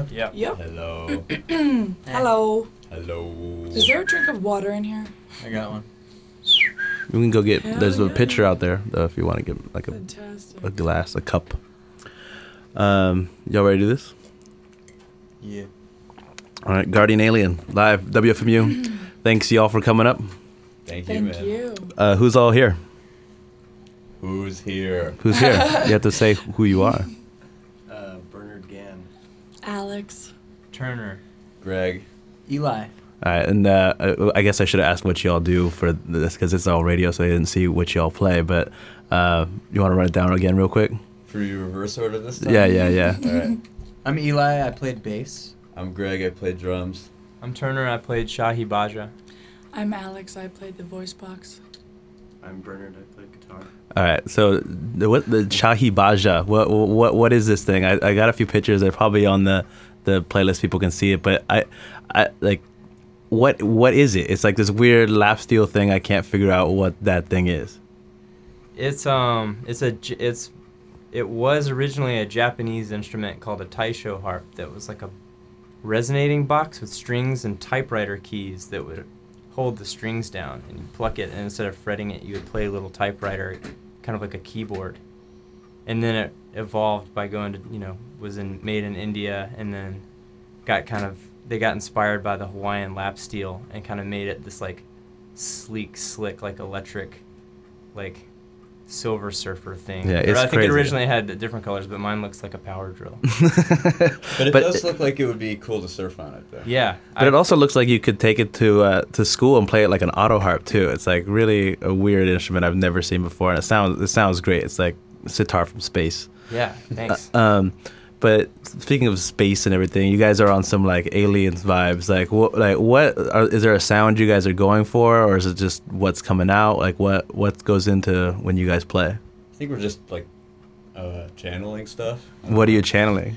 go? Yep. Hello. Hello. Hello. Is there a drink of water in here? I got one. We can go get. Hell There's a yeah. pitcher out there, though, if you want to get like Fantastic. a glass, a cup. Y'all ready to do this? Yeah. All right, Guardian Alien live WFMU. Thanks y'all for coming up. Thank you, Thank man. you. Who's all here? Who's here? Who's here? You have to say who you are. Bernard Gann. Alex. Turner. Greg. Eli. All right, and I guess I should have asked what y'all do for this because it's all radio, so I didn't see what y'all play. But you want to run it down again real quick? For you reverse order this time? Yeah. All right. I'm Eli. I played bass. I'm Greg. I play drums. I'm Turner. I played Shahi Baja. I'm Alex. I played the voice box. I'm Bernard. I play guitar. All right, so the Shahi Baja? What is this thing? I got a few pictures. They're probably on the playlist. People can see it, but I like. What is it? It's like this weird lap steel thing. I can't figure out what that thing is. It was originally a Japanese instrument called a taisho harp that was like a resonating box with strings and typewriter keys that would hold the strings down, and you pluck it, and instead of fretting it, you would play a little typewriter, kind of like a keyboard. And then it evolved by going to, made in India, and then they got inspired by the Hawaiian lap steel and kind of made it this like sleek, slick, like electric, like Silver Surfer thing. Yeah, it's I think crazy. it originally had different colors, but mine looks like a power drill. But it But does look like it would be cool to surf on it, though. Yeah. But it also looks like you could take it to school and play it like an auto harp too. It's like really a weird instrument I've never seen before, and it sounds great. It's like sitar from space. Yeah, thanks. But speaking of space and everything, you guys are on some like aliens vibes. Is there a sound you guys are going for, or is it just what's coming out? Like what goes into when you guys play? I think we're just like channeling stuff. What are you channeling?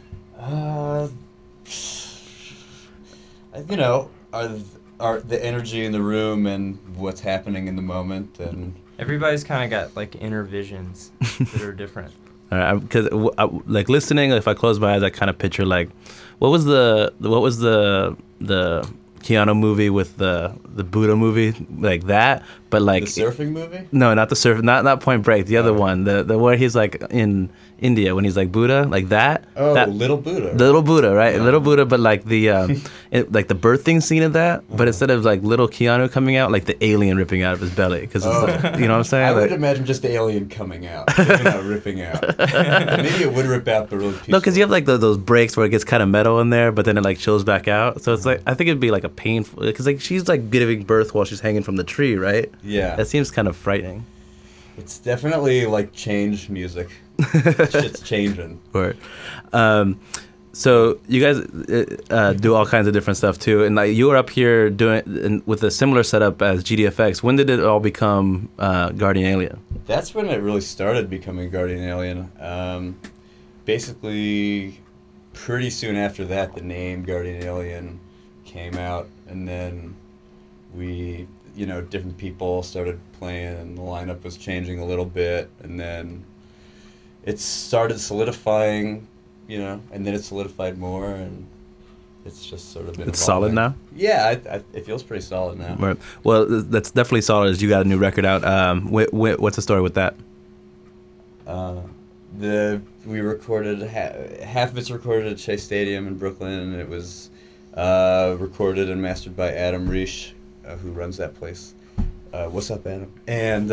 Are the energy in the room and what's happening in the moment, and Everybody's kind of got like inner visions that are different. Because like listening, if I close my eyes, I kind of picture like, what was the Keanu movie with the Buddha movie, like that, but like the surfing movie? No, not the surf, not Point Break. The other one, the where he's like in India when he's like Buddha, like that. Oh, that, Little Buddha. Little Buddha, right? Little Buddha, but like the like the birthing scene of that, but instead of like little Keanu coming out, like the alien ripping out of his belly, because you know what I'm saying? I would Like, imagine just the alien coming out, not ripping out. Maybe it would rip out, but really peaceful. no, because you have like those breaks where it gets kind of metal in there, but then it like chills back out. So it's like I think it'd be like a painful, because like she's like giving birth while she's hanging from the tree, right? Yeah. That seems kind of frightening. It's definitely like change music. Shit's changing. Or, so you guys do all kinds of different stuff too, and like you were up here doing with a similar setup as GDFX. When did it all become Guardian Alien? That's when it really started becoming Guardian Alien. Basically, pretty soon after that, the name Guardian Alien came out, and then we, different people started playing, and the lineup was changing a little bit, and then it started solidifying, and then it solidified more, and it's just sort of been It's evolving. solid now? Yeah, it feels pretty solid now. Right. Well, that's definitely solid. As you got a new record out. What's the story with that? We recorded half of it's recorded at Shea Stadium in Brooklyn, and it was recorded and mastered by Adam Reish, who runs that place. What's up, Adam? And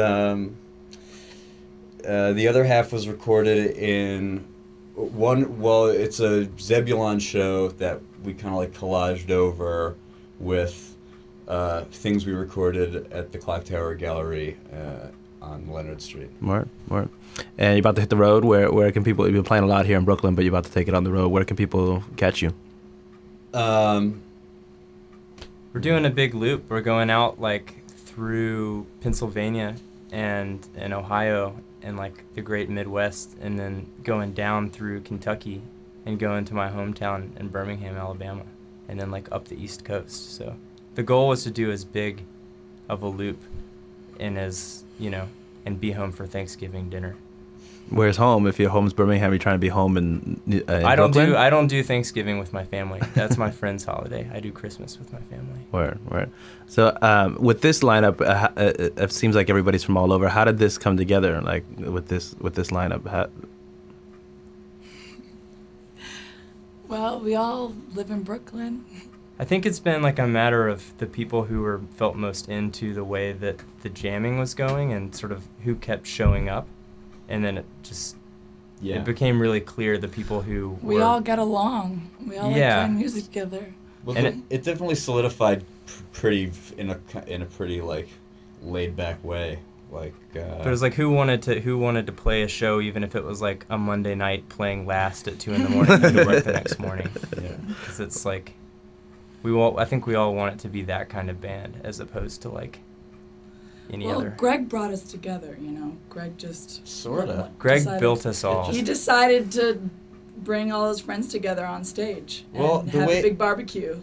the other half was recorded in it's a Zebulon show that we kind of like collaged over with things we recorded at the Clock Tower Gallery on Leonard Street. Word. And you're about to hit the road. Where can people? You've been playing a lot here in Brooklyn, but you're about to take it on the road. Where can people catch you? We're doing a big loop. We're going out like through Pennsylvania and Ohio and like the great Midwest, and then going down through Kentucky and going to my hometown in Birmingham, Alabama, and then like up the East Coast. So the goal was to do as big of a loop and as, and be home for Thanksgiving dinner. Where's home? If your home's Birmingham, you're trying to be home in I don't Brooklyn? do Thanksgiving with my family. That's my friend's holiday. I do Christmas with my family. Word. So with this lineup, it seems like everybody's from all over. How did this come together? Like with this lineup? Well, we all live in Brooklyn. I think it's been like a matter of the people who felt most into the way that the jamming was going and sort of who kept showing up. And then it became really clear the people who We were... all get along. We all like playing music together. Well, And it definitely solidified pretty in a pretty like laid back way. Like, But it was like who wanted to play a show even if it was like a Monday night playing last at 2 a.m. and go to work the next morning. yeah. Because it's like I think we all want it to be that kind of band as opposed to like any Well, other. Greg brought us together, you know. Greg just... Sorta. Greg decided- built us all. He decided to bring all his friends together on stage Well, and the have way- a big barbecue.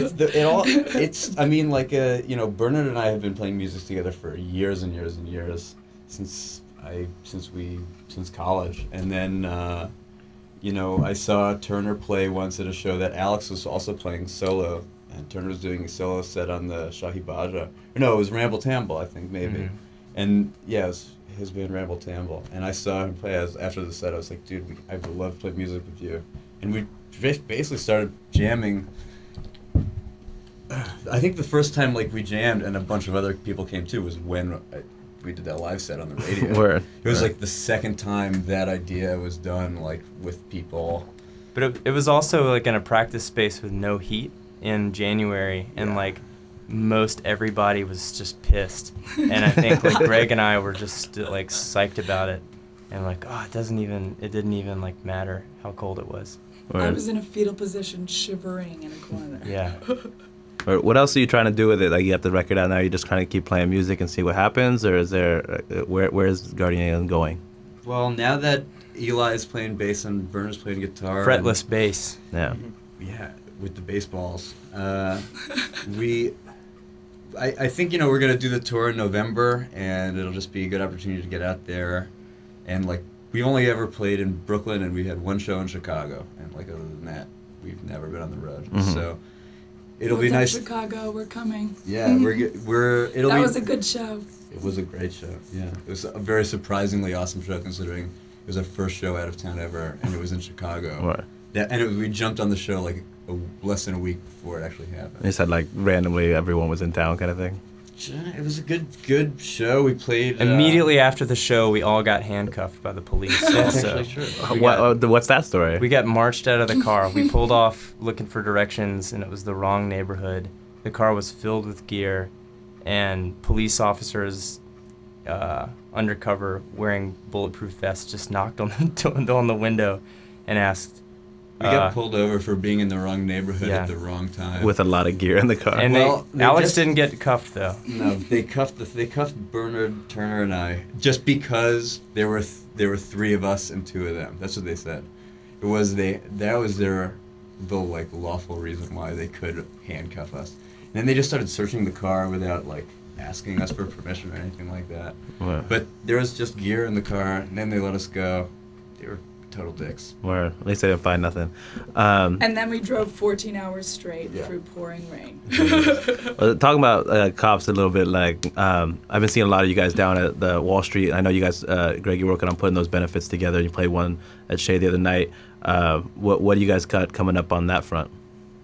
I mean, like, Bernard and I have been playing music together for years and years and years since college. And then, I saw Turner play once at a show that Alex was also playing solo. And Turner was doing a solo set on the Shahi Baja. No, it was Ramble Tamble, I think, maybe. Mhm. And, yeah, it was his band Ramble Tamble. And I saw him play after the set. I was like, dude, I would love to play music with you. And we basically started jamming. I think the first time, like, we jammed and a bunch of other people came too was when we did that live set on the radio. Word. It was Word. like the second time that idea was done, like, with people. But it was also like in a practice space with no heat in January, and Yeah. like most everybody was just pissed. And I think like Greg and I were just like psyched about it, and like it didn't even like matter how cold it was. I Word. was in a fetal position, shivering in a corner. Yeah. Or what else are you trying to do with it? Like you have the record out now. You just kind of keep playing music and see what happens, or is there where is Guardian Alien going? Well, now that Eli is playing bass and Bernard's playing guitar. Fretless bass. Yeah. Yeah, with the baseballs. I think, we're going to do the tour in November, and it'll just be a good opportunity to get out there. And, like, we've only ever played in Brooklyn, and we had one show in Chicago. And, like, other than that, we've never been on the road. Mhm. So it'll What's be up, nice. Chicago, we're coming. Yeah, it'll That be... was a good show. It was a great show, yeah. It was a very surprisingly awesome show, considering it was our first show out of town ever, and it was in Chicago. Word. We jumped on the show like less than a week before it actually happened. They said like randomly everyone was in town kind of thing. It was a good show. We played Immediately after the show, we all got handcuffed by the police. That's Also. actually true. What's that story? We got marched out of the car. We pulled off looking for directions, and it was the wrong neighborhood. The car was filled with gear, and police officers, undercover, wearing bulletproof vests, just knocked on the window and asked. We got pulled over for being in the wrong neighborhood Yeah. at the wrong time. With a lot of gear in the car. And Well, they Alex just- didn't get cuffed though. No, they cuffed Bernard, Turner, and I just because there were three of us and two of them. That's what they said. That was the like lawful reason why they could handcuff us. And then they just started searching the car without like asking us for permission or anything like that. Word. But there was just gear in the car, and then they let us go. They were total dicks. Word. At least they didn't find nothing. And then we drove 14 hours straight Yeah. through pouring rain. Talking about cops a little bit, like I've been seeing a lot of you guys down at the Wall Street. I know you guys, Greg, you're working on putting those benefits together. You played one at Shea the other night. What do you guys got coming up on that front?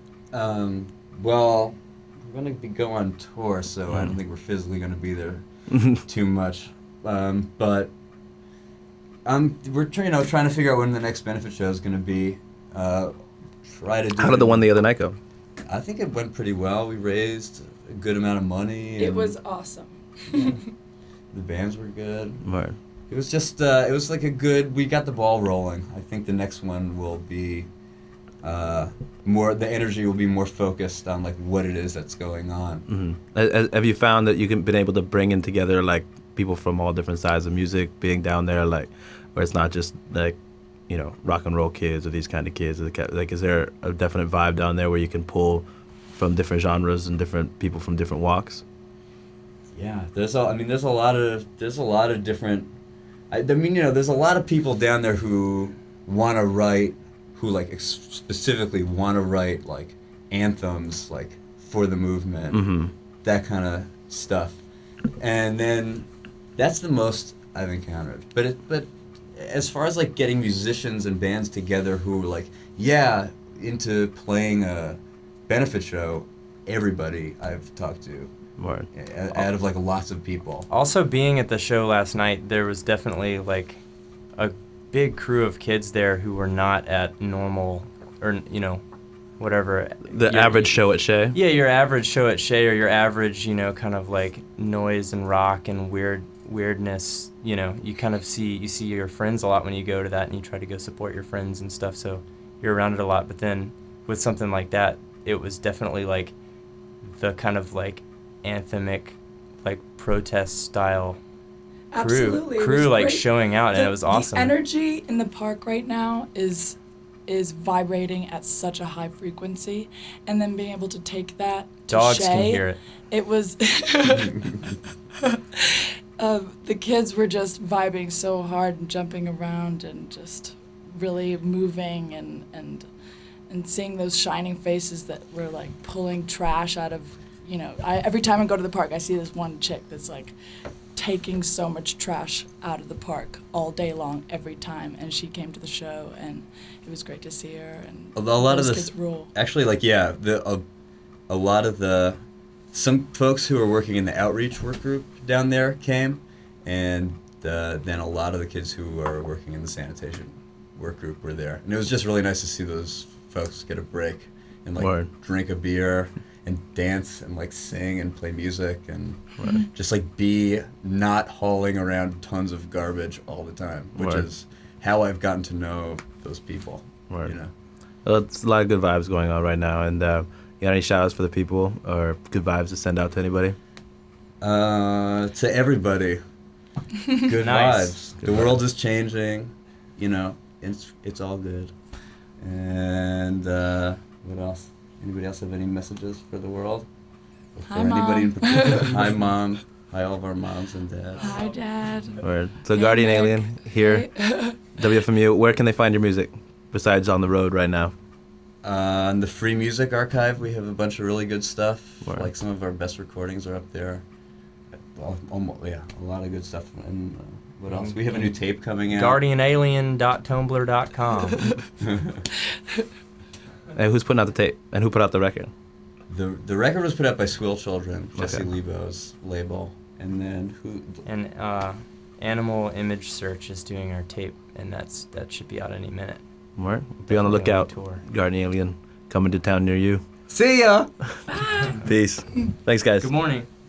Well, we're going to go on tour, so I don't think we're physically going to be there too much. But we're trying to figure out when the next benefit show is going to be. Try to do How did the one the other night go? I think it went pretty well. We raised a good amount of money. It and was awesome. the bands were good. Word. It was just it was like we got the ball rolling. I think the next one will be more, the energy will be more focused on like what it is that's going on. Mm-hmm. Have you found that you've been able to bring in together like people from all different sides of music being down there, like where it's not just like rock and roll kids or these kind of kids? Like, is there a definite vibe down there where you can pull from different genres and different people from different walks? Yeah, there's a lot of different I mean, there's a lot of people down there who want to write, who like specifically want to write like anthems like for the movement, Mm-hmm. that kind of stuff, and then that's the most I've encountered. But as far as like getting musicians and bands together who are like into playing a benefit show, everybody I've talked to. Word. Out of like lots of people. Also, being at the show last night, there was definitely like a big crew of kids there who were not at normal, or whatever. The average show at Shea. Yeah, your average show at Shea, or your average, kind of like noise and rock and weirdness. You kind of see your friends a lot when you go to that, and you try to go support your friends and stuff. So you're around it a lot. But then with something like that, it was definitely like the kind of like anthemic, like protest style Absolutely. It was crew like great. showing out, and it was awesome. The energy in the park right now is vibrating at such a high frequency, and then being able to take that to Dogs Shea, can hear it. It was the kids were just vibing so hard and jumping around and just really moving and seeing those shining faces that were like pulling trash out of, every time I go to the park, I see this one chick that's like taking so much trash out of the park all day long every time, and she came to the show, and it was great to see her. And A lot of those this kids rule. actually, like a lot of some folks who are working in the outreach work group down there came, and then a lot of the kids who are working in the sanitation work group were there, and it was just really nice to see those folks get a break and like Word. drink a beer and dance and like sing and play music and just like be not hauling around tons of garbage all the time, which Word. is how I've gotten to know those people. Word. Well, it's a lot of good vibes going on right now. And you got any shout outs for the people or good vibes to send out to anybody? To everybody, good Nice. vibes. The world is changing, it's all good. And what else? Anybody else have any messages for the world? Or for Hi, anybody in Mom. particular? Hi, Mom. Hi, all of our moms and dads. Hi, Dad. Word. So Hey, Guardian Nick. Alien here, Hey. WFMU. Where can they find your music besides on the road right now? On the Free Music Archive, we have a bunch of really good stuff. Word. Like some of our best recordings are up there. Almost, a lot of good stuff. And what else? We have a new tape coming out. GuardianAlien.tumblr.com. And who's putting out the tape? And who put out the record? The record was put out by Squill Children, Jesse Okay. Lebo's label, and then who? And Animal Image Search is doing our tape, and that should be out any minute. Word. Be on the Definitely lookout. tour. Guardian Alien coming to town near you. See ya. Peace. Thanks, guys. Good morning.